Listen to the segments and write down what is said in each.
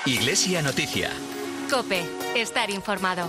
Iglesia Noticia. COPE. Estar informado.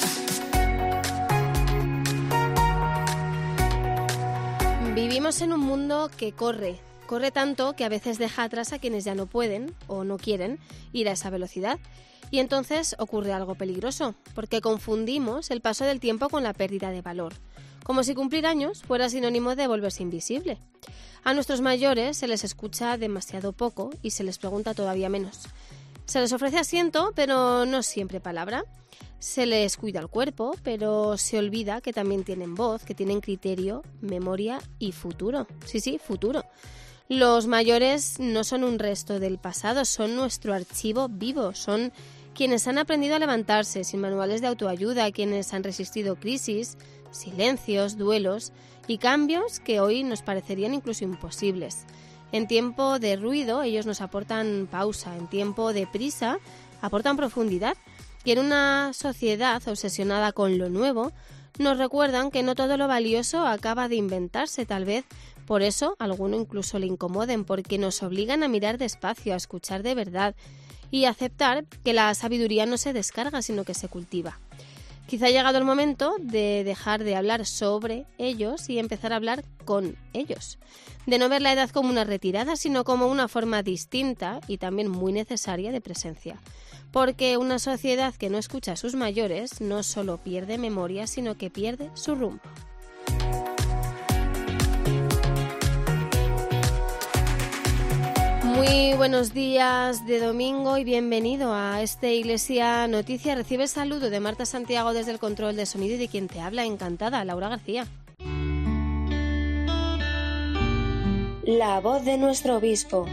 Vivimos en un mundo que corre tanto que a veces deja atrás a quienes ya no pueden o no quieren ir a esa velocidad. Y entonces ocurre algo peligroso, porque confundimos el paso del tiempo con la pérdida de valor, como si cumplir años fuera sinónimo de volverse invisible. A nuestros mayores se les escucha demasiado poco y se les pregunta todavía menos. Se les ofrece asiento, pero no siempre palabra. Se les cuida el cuerpo, pero se olvida que también tienen voz, que tienen criterio, memoria y futuro. Sí, futuro. Los mayores no son un resto del pasado, son nuestro archivo vivo, son quienes han aprendido a levantarse sin manuales de autoayuda, quienes han resistido crisis, silencios, duelos y cambios que hoy nos parecerían incluso imposibles. En tiempo de ruido ellos nos aportan pausa, en tiempo de prisa aportan profundidad y en una sociedad obsesionada con lo nuevo nos recuerdan que no todo lo valioso acaba de inventarse, tal vez por eso a alguno incluso le incomoden, porque nos obligan a mirar despacio, a escuchar de verdad y aceptar que la sabiduría no se descarga sino que se cultiva. Quizá ha llegado el momento de dejar de hablar sobre ellos y empezar a hablar con ellos. De no ver la edad como una retirada, sino como una forma distinta y también muy necesaria de presencia. Porque una sociedad que no escucha a sus mayores no solo pierde memoria, sino que pierde su rumbo. Muy buenos días de domingo y bienvenido a Iglesia Noticia. Recibe el saludo de Marta Santiago desde el control de sonido y de quien te habla, encantada, Laura García. La voz de nuestro obispo.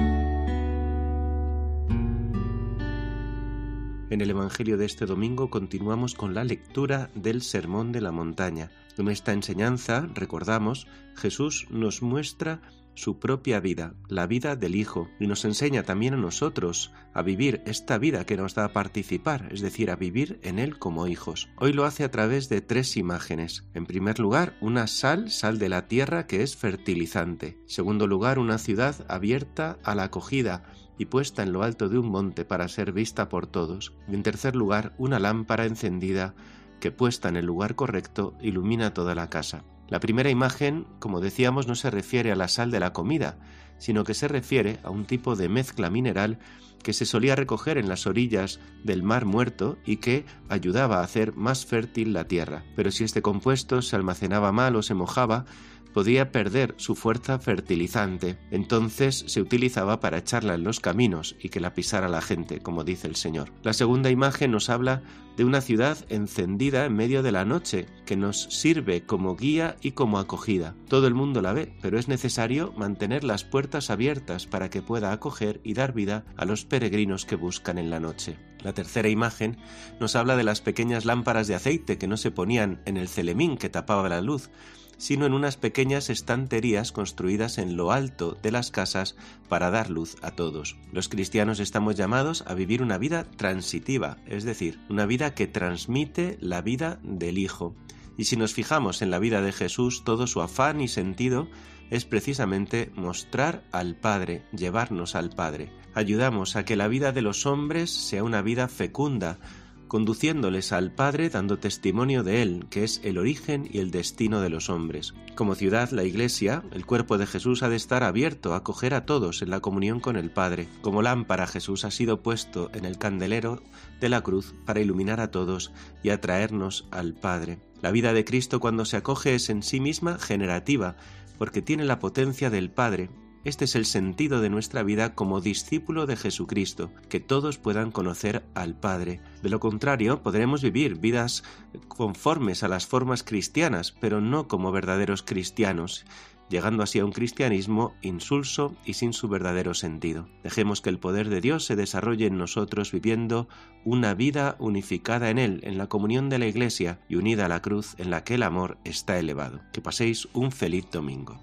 En el Evangelio de este domingo continuamos con la lectura del Sermón de la Montaña. En esta enseñanza, recordamos, Jesús nos muestra su propia vida, la vida del Hijo, y nos enseña también a nosotros a vivir esta vida que nos da a participar, es decir, a vivir en Él como hijos. Hoy lo hace a través de 3 imágenes. En primer lugar, una sal de la tierra que es fertilizante. En segundo lugar, una ciudad abierta a la acogida y puesta en lo alto de un monte para ser vista por todos. Y en tercer lugar, una lámpara encendida que puesta en el lugar correcto ilumina toda la casa. La primera imagen, como decíamos, no se refiere a la sal de la comida, sino que se refiere a un tipo de mezcla mineral que se solía recoger en las orillas del Mar Muerto y que ayudaba a hacer más fértil la tierra. Pero si este compuesto se almacenaba mal o se mojaba, podía perder su fuerza fertilizante. Entonces se utilizaba para echarla en los caminos y que la pisara la gente, como dice el Señor. La segunda imagen nos habla de una ciudad encendida en medio de la noche, que nos sirve como guía y como acogida. Todo el mundo la ve, pero es necesario mantener las puertas abiertas para que pueda acoger y dar vida a los peregrinos que buscan en la noche. La tercera imagen nos habla de las pequeñas lámparas de aceite que no se ponían en el celemín que tapaba la luz, sino en unas pequeñas estanterías construidas en lo alto de las casas para dar luz a todos. Los cristianos estamos llamados a vivir una vida transitiva, es decir, una vida que transmite la vida del Hijo. Y si nos fijamos en la vida de Jesús, todo su afán y sentido es precisamente mostrar al Padre, llevarnos al Padre. Ayudamos a que la vida de los hombres sea una vida fecunda, conduciéndoles al Padre, dando testimonio de Él, que es el origen y el destino de los hombres. Como ciudad, la Iglesia, el cuerpo de Jesús, ha de estar abierto a acoger a todos en la comunión con el Padre. Como lámpara, Jesús ha sido puesto en el candelero de la cruz para iluminar a todos y atraernos al Padre. La vida de Cristo, cuando se acoge, es en sí misma generativa, porque tiene la potencia del Padre. Este es el sentido de nuestra vida como discípulo de Jesucristo, que todos puedan conocer al Padre. De lo contrario, podremos vivir vidas conformes a las formas cristianas, pero no como verdaderos cristianos, llegando así a un cristianismo insulso y sin su verdadero sentido. Dejemos que el poder de Dios se desarrolle en nosotros viviendo una vida unificada en Él, en la comunión de la Iglesia y unida a la cruz en la que el amor está elevado. Que paséis un feliz domingo.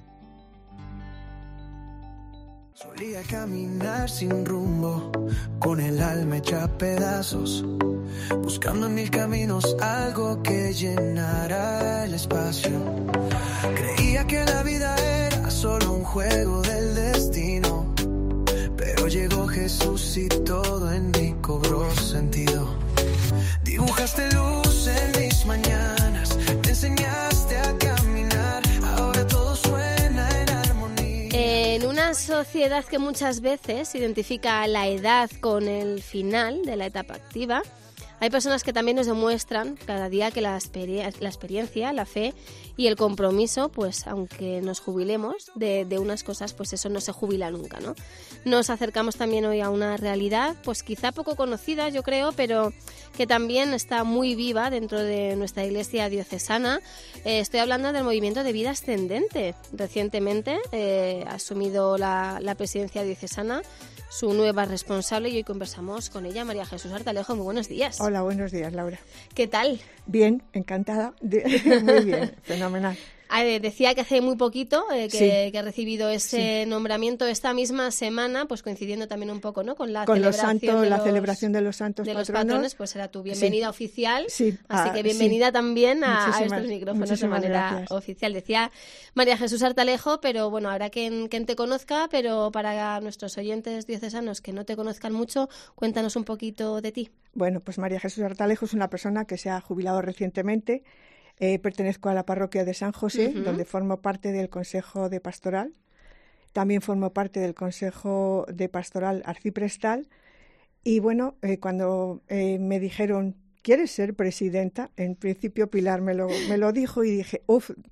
Solía caminar sin rumbo, con el alma hecha a pedazos, buscando en mil caminos algo que llenara el espacio. Creía que la vida era solo un juego del destino, pero llegó Jesús y todo en mí cobró sentido. Dibujaste luz en mis mañanas, te enseñaste a caminar, ahora todo suena en armonía. En una sociedad que muchas veces identifica la edad con el final de la etapa activa, hay personas que también nos demuestran cada día que la experiencia, la fe y el compromiso, pues aunque nos jubilemos de unas cosas, pues eso no se jubila nunca, ¿no? Nos acercamos también hoy a una realidad, pues quizá poco conocida, yo creo, pero que también está muy viva dentro de nuestra iglesia diocesana. Estoy hablando del movimiento de vida ascendente. Recientemente ha asumido la presidencia diocesana su nueva responsable y hoy conversamos con ella, María Jesús Artalejo. Muy buenos días. Hola, buenos días, Laura. ¿Qué tal? Bien, encantada. Muy bien, fenomenal. Decía que hace muy poquito que ha recibido ese sí. nombramiento esta misma semana, pues coincidiendo también un poco, ¿no? Con la celebración de los santos de patronos. Los patrones, pues era tu bienvenida oficial. Sí. Así que bienvenida también a estos micrófonos de manera gracias. oficial. Decía María Jesús Artalejo, pero bueno, habrá quien te conozca, pero para nuestros oyentes diocesanos que no te conozcan mucho, cuéntanos un poquito de ti. Bueno, pues María Jesús Artalejo es una persona que se ha jubilado recientemente. Pertenezco a la parroquia de San José, donde formo parte del Consejo de Pastoral. También formo parte del Consejo de Pastoral Arciprestal. Y bueno, cuando me dijeron, ¿quieres ser presidenta? En principio Pilar me lo dijo y dije,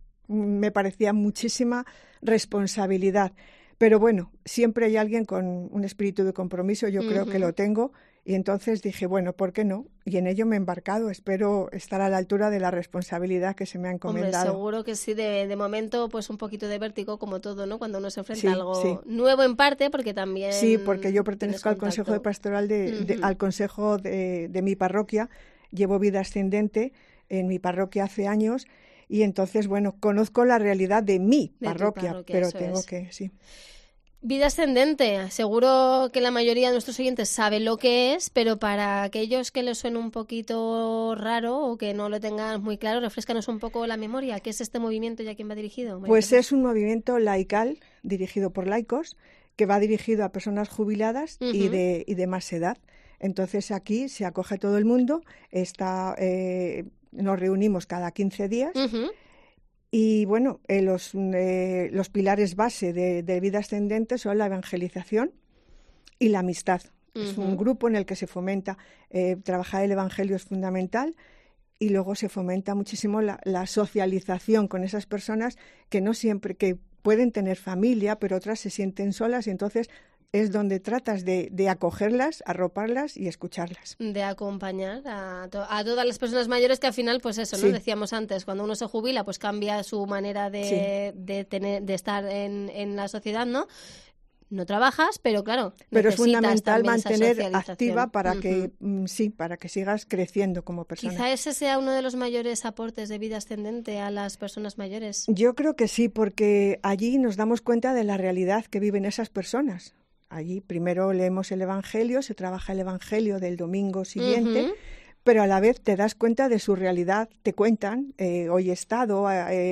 me parecía muchísima responsabilidad. Pero bueno, siempre hay alguien con un espíritu de compromiso, yo creo que lo tengo. Y entonces dije, bueno, ¿por qué no? Y en ello me he embarcado. Espero estar a la altura de la responsabilidad que se me ha encomendado. Hombre, seguro que sí. De momento, pues un poquito de vértigo, como todo, ¿no? Cuando uno se enfrenta a algo nuevo en parte, porque también... Sí, porque yo pertenezco al Consejo de Pastoral, al Consejo de mi parroquia. Llevo vida ascendente en mi parroquia hace años. Y entonces, bueno, conozco la realidad de mi parroquia, pero tengo que... Sí. Vida ascendente, seguro que la mayoría de nuestros oyentes sabe lo que es, pero para aquellos que les suene un poquito raro o que no lo tengan muy claro, refréscanos un poco la memoria. ¿Qué es este movimiento y a quién va dirigido? Pues es un movimiento laical dirigido por laicos que va dirigido a personas jubiladas y de más edad. Entonces aquí se acoge a todo el mundo, nos reunimos cada 15 días. Y bueno, los pilares base de vida ascendente son la evangelización y la amistad. Es un grupo en el que se fomenta, trabajar el evangelio es fundamental y luego se fomenta muchísimo la socialización con esas personas que no siempre, que pueden tener familia, pero otras se sienten solas y entonces es donde tratas de acogerlas, arroparlas y escucharlas. De acompañar a todas las personas mayores que al final, pues eso, ¿no? Decíamos antes, cuando uno se jubila, pues cambia su manera de estar en la sociedad, ¿no? No trabajas, pero claro, pero es fundamental mantener activa para que para que sigas creciendo como persona. Quizá ese sea uno de los mayores aportes de vida ascendente a las personas mayores. Yo creo que sí, porque allí nos damos cuenta de la realidad que viven esas personas. Allí primero leemos el Evangelio, se trabaja el Evangelio del domingo siguiente, pero a la vez te das cuenta de su realidad, te cuentan, hoy he estado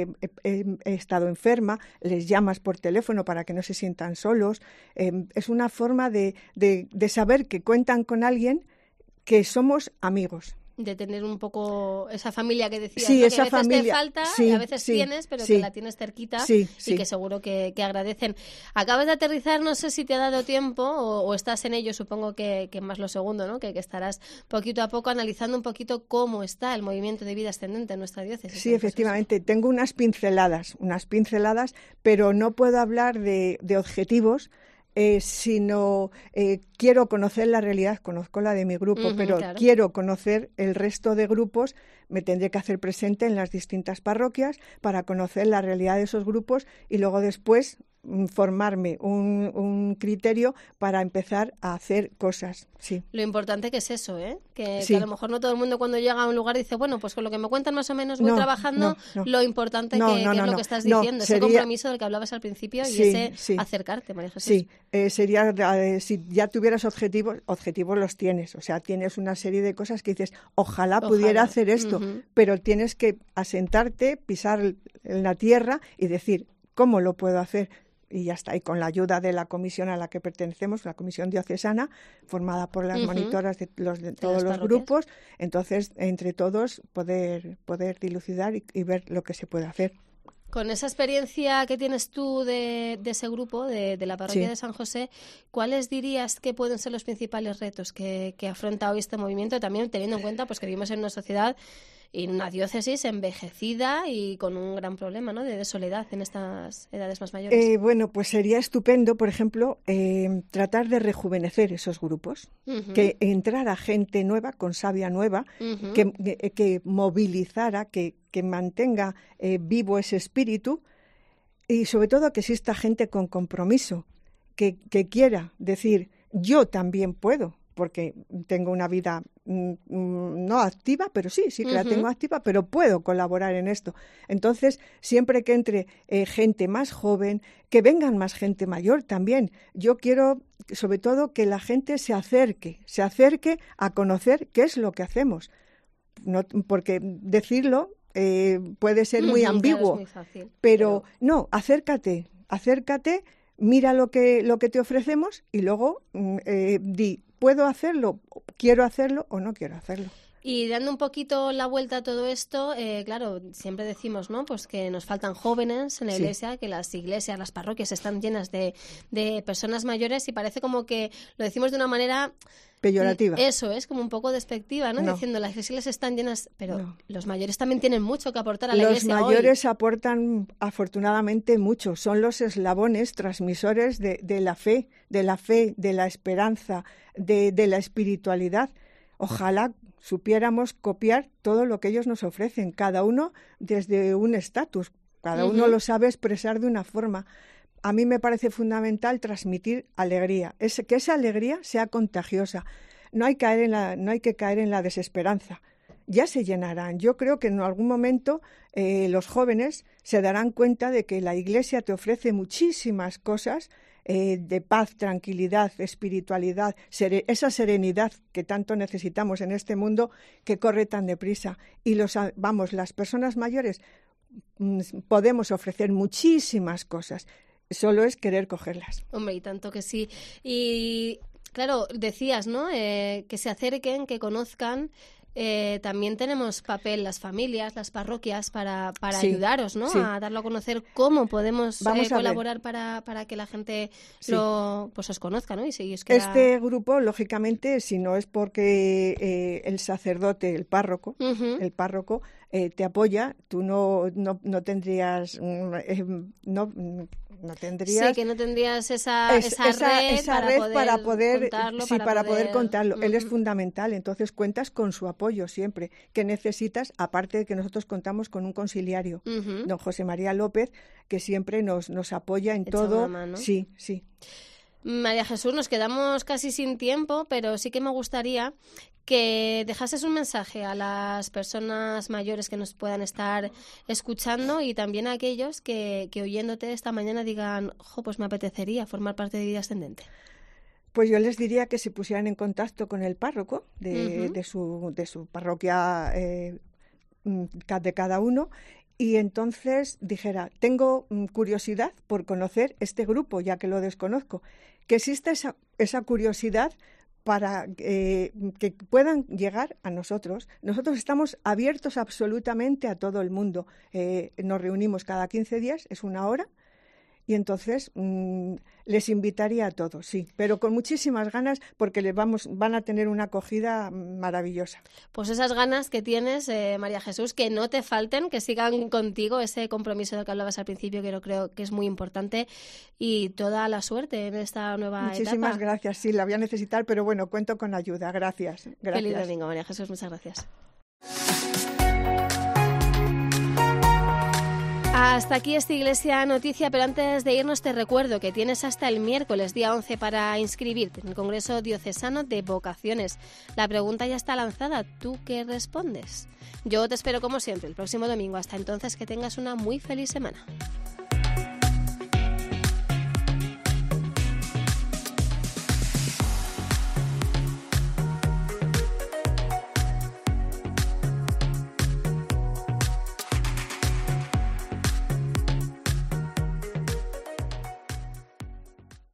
enferma, les llamas por teléfono para que no se sientan solos. Es una forma de saber que cuentan con alguien, que somos amigos. De tener un poco esa familia que decías, sí, ¿no? esa que a veces familia, te falta y a veces tienes, pero que la tienes cerquita y que seguro que agradecen. Acabas de aterrizar, no sé si te ha dado tiempo o estás en ello, supongo que más lo segundo, ¿no? Que estarás poquito a poco analizando un poquito cómo está el movimiento de vida ascendente en nuestra diócesis. Sí, efectivamente, tengo unas pinceladas, pero no puedo hablar de objetivos, sino quiero conocer la realidad, conozco la de mi grupo, pero quiero conocer el resto de grupos, me tendré que hacer presente en las distintas parroquias para conocer la realidad de esos grupos y luego después formarme un criterio para empezar a hacer cosas. Sí. Lo importante que es eso, que a lo mejor no todo el mundo cuando llega a un lugar dice, bueno, pues con lo que me cuentan más o menos voy trabajando, lo importante que es lo que estás diciendo, ese compromiso del que hablabas al principio y ese acercarte, María Jesús. Sí, sería, si ya tuvieras objetivos los tienes, o sea, tienes una serie de cosas que dices, ojalá pudiera hacer esto, pero tienes que asentarte, pisar en la tierra y decir, ¿cómo lo puedo hacer? y ya está. Y con la ayuda de la comisión a la que pertenecemos, la comisión diocesana, formada por las monitoras de todos los grupos, entonces entre todos poder dilucidar y ver lo que se puede hacer. Con esa experiencia que tienes tú de ese grupo, de la parroquia de San José, ¿cuáles dirías que pueden ser los principales retos que afronta hoy este movimiento? También teniendo en cuenta pues que vivimos en una sociedad y en una diócesis envejecida y con un gran problema, ¿no?, de soledad en estas edades más mayores. Bueno, pues sería estupendo, por ejemplo, tratar de rejuvenecer esos grupos, que entrara gente nueva, con savia nueva, que movilizara, que mantenga vivo ese espíritu y sobre todo que exista gente con compromiso, que quiera decir, yo también puedo, porque tengo una vida no activa, pero sí que la tengo activa, pero puedo colaborar en esto. Entonces, siempre que entre gente más joven, que vengan más gente mayor también. Yo quiero, sobre todo, que la gente se acerque a conocer qué es lo que hacemos. No, porque decirlo puede ser muy ambiguo, claro, es muy fácil, pero no, acércate, mira lo que te ofrecemos y luego di, ¿puedo hacerlo? ¿Quiero hacerlo o no quiero hacerlo? Y dando un poquito la vuelta a todo esto, claro, siempre decimos, ¿no?, pues que nos faltan jóvenes en la iglesia, que las iglesias, las parroquias están llenas de personas mayores y parece como que lo decimos de una manera peyorativa. Eso es como un poco despectiva, ¿no? Diciendo las iglesias están llenas, pero los mayores también tienen mucho que aportar a la iglesia. Los mayores aportan afortunadamente mucho, son los eslabones transmisores de la fe, de la esperanza, de la espiritualidad. Ojalá supiéramos copiar todo lo que ellos nos ofrecen, cada uno desde un estatus, cada uno lo sabe expresar de una forma. A mí me parece fundamental transmitir alegría, que esa alegría sea contagiosa. No hay que caer en la desesperanza. Ya se llenarán. Yo creo que en algún momento los jóvenes se darán cuenta de que la Iglesia te ofrece muchísimas cosas de paz, tranquilidad, espiritualidad, esa serenidad que tanto necesitamos en este mundo que corre tan deprisa. Y las personas mayores podemos ofrecer muchísimas cosas. Solo es querer cogerlas. Hombre, y tanto que sí. Y claro, decías, ¿no?, que se acerquen, que conozcan. También tenemos papel las familias, las parroquias para ayudaros, ¿no?, a darlo a conocer. ¿Cómo podemos colaborar para que la gente os conozca, ¿no? Y si os queda... Este grupo, lógicamente, si no es porque el sacerdote, el párroco te apoya, tú no tendrías Sí, que no tendrías esa red para poder contarlo. Él es fundamental, entonces cuentas con su apoyo siempre. Que necesitas, aparte de que nosotros contamos con un conciliario, don José María López, que siempre nos apoya en todo. Sí. María Jesús, nos quedamos casi sin tiempo, pero sí que me gustaría que dejases un mensaje a las personas mayores que nos puedan estar escuchando y también a aquellos que oyéndote esta mañana digan, pues me apetecería formar parte de Vida Ascendente. Pues yo les diría que se pusieran en contacto con el párroco de su parroquia de cada uno. Y entonces dijera, tengo curiosidad por conocer este grupo, ya que lo desconozco. Que exista esa curiosidad para que puedan llegar a nosotros. Nosotros estamos abiertos absolutamente a todo el mundo. Nos reunimos cada 15 días, es 1 hora, y entonces les invitaría a todos, sí, pero con muchísimas ganas porque van a tener una acogida maravillosa. Pues esas ganas que tienes, María Jesús, que no te falten, que sigan contigo, ese compromiso del que hablabas al principio, que yo creo que es muy importante, y toda la suerte en esta nueva etapa. Muchísimas gracias, sí, la voy a necesitar, pero bueno, cuento con ayuda, gracias. Feliz domingo, María Jesús, muchas gracias. Hasta aquí esta Iglesia Noticia, pero antes de irnos te recuerdo que tienes hasta el miércoles, día 11, para inscribirte en el Congreso Diocesano de Vocaciones. La pregunta ya está lanzada, ¿tú qué respondes? Yo te espero como siempre el próximo domingo. Hasta entonces, que tengas una muy feliz semana.